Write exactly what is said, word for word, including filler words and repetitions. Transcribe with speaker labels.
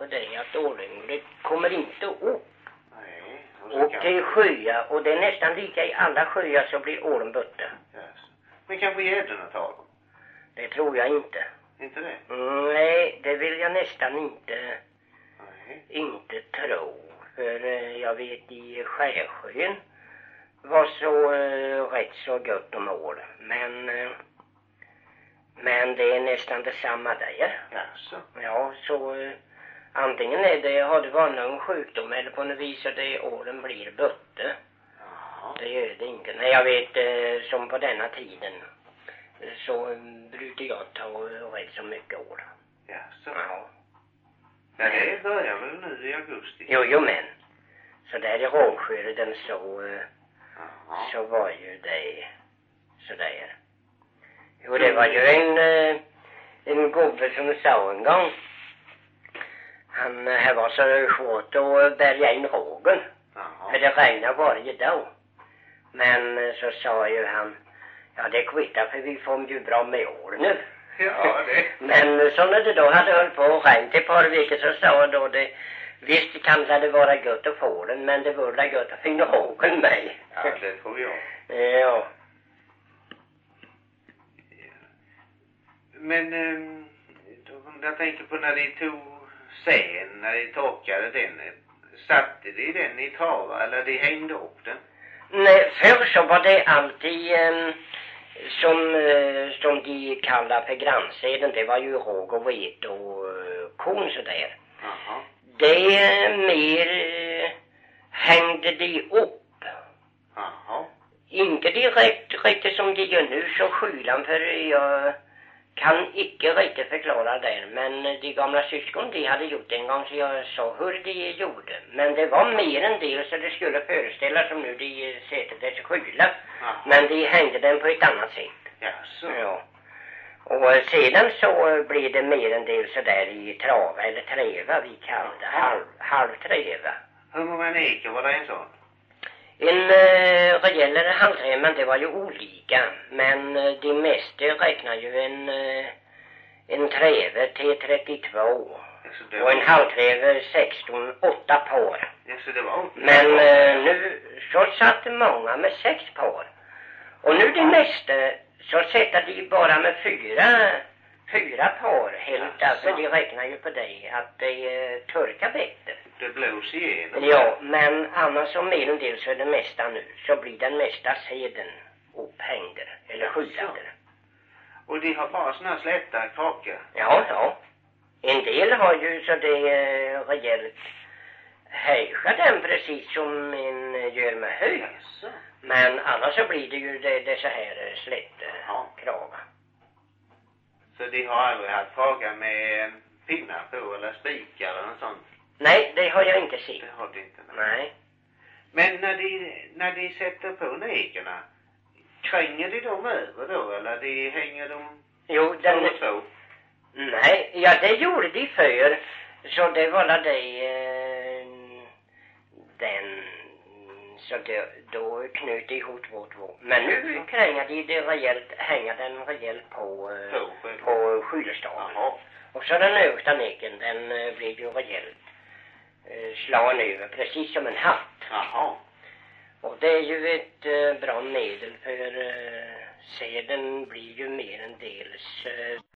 Speaker 1: det att ålynglet kommer inte upp.
Speaker 2: Nej.
Speaker 1: Och det är sjöar, och det är nästan lika i alla sjöar så blir ålen bötta.
Speaker 2: Yes. Men kanske gäddorna tar dem?
Speaker 1: Det tror jag inte.
Speaker 2: Inte det?
Speaker 1: Mm, nej, det vill jag nästan inte,
Speaker 2: Nej.
Speaker 1: inte tro. För eh, jag vet i Skärsjön var så eh, rätt så gott om ål. Men, eh, men det är nästan detsamma där.
Speaker 2: Jaså?
Speaker 1: Ja, så eh, antingen är det, har det varit någon sjukdom eller på något vis så det ålen blir bötte.
Speaker 2: Jaha.
Speaker 1: Det gör det inte. Nej, jag vet eh, som på denna tiden så eh, brukar jag ta eh, rätt så mycket ål.
Speaker 2: Jaså?
Speaker 1: Ja.
Speaker 2: Ja, det börjar väl nu i augusti?
Speaker 1: Jo, jo men. Så där i Råskörden så, eh,
Speaker 2: Jaha.
Speaker 1: så var ju det så där. Jo, det var ju en, eh, en gubbe som sa en gång. Han eh, var så svårt att bärga in rågen.
Speaker 2: Jaha.
Speaker 1: För det regnade varje dag. Men eh, så sa ju han, ja det kvittar för vi får ju bra med ål nu.
Speaker 2: Ja, det.
Speaker 1: Men eh, så när det då hade hållit på och regnt ett par veckor så sa då det, visst kan det vara gott att få den, men det vore gott att finna rågen med.
Speaker 2: Ja, det tror jag.
Speaker 1: Ja.
Speaker 2: Men ähm, jag tänker på när de tog sen, när de torkade den. Satte de den i trava eller de hängde upp den?
Speaker 1: Nej, förr så var det alltid eh, som, eh, som de kallar för grannseden. Det var ju råg och vete och eh, korn sådär.
Speaker 2: Jaha.
Speaker 1: Det eh, mer eh, hängde de upp.
Speaker 2: Jaha.
Speaker 1: Inte direkt riktigt som de gör nu så skylan, för jag kan icke riktigt förklara det. Men de gamla syskon de hade gjort en gång så jag sa hur de gjorde. Men det var mer en del så det skulle föreställa som nu de sätter dess skyla.
Speaker 2: Jaha.
Speaker 1: Men de hängde den på ett annat sätt.
Speaker 2: Jaså?
Speaker 1: Ja. Och eh, sedan så blir det mer en del så där i trava eller träva vi kallar det. Halv, halvträva.
Speaker 2: Hur många neker var det en sån?
Speaker 1: En äh, rejälare halvträva, men det var ju olika. Men äh, de mesta räknar ju en, äh, en träve till trettiotvå.
Speaker 2: Jaså, det
Speaker 1: Och
Speaker 2: var...
Speaker 1: en halvträve sexton, åtta par.
Speaker 2: Jaså, det var...
Speaker 1: Men äh, nu så satt många med sex par. Och nu det mesta så sätter de bara med fyra, fyra par helt. Alltså de räknar ju på det att det äh, torkar bättre.
Speaker 2: Det blås igenom.
Speaker 1: Ja, men annars som mer en del så är det mesta nu. Så blir den mesta seden upphängd eller skyddad.
Speaker 2: Och de har bara såna slätta kakor.
Speaker 1: Ja, ja. En del har ju så det är rejält höjda den precis som en gör med höj.
Speaker 2: Jaså?
Speaker 1: Men annars så blir det ju det, det så här slätt
Speaker 2: Ja.
Speaker 1: krava.
Speaker 2: Så de har aldrig haft kakor med pinnar på eller spikar eller något sånt?
Speaker 1: Nej, det har jag inte sett.
Speaker 2: Det har de inte.
Speaker 1: Nej.
Speaker 2: Men när de, när de sätter på nekerna, kränger de dem över då eller de hänger dem
Speaker 1: Jo,
Speaker 2: två
Speaker 1: den...
Speaker 2: och två?
Speaker 1: Nej, ja det gjorde de för. Så det var där det eh, den så det, då knöt de ihop två två. Men nu kränger de det rejält, hänger den rejält på eh,
Speaker 2: På, på,
Speaker 1: på skylestaven.
Speaker 2: Jaha.
Speaker 1: Och så den översta neken, den eh, blir ju rejält eh, slagen över precis som en hatt.
Speaker 2: Jaha.
Speaker 1: Och det är ju ett eh, bra medel för eh, seden blir ju mer än dels eh,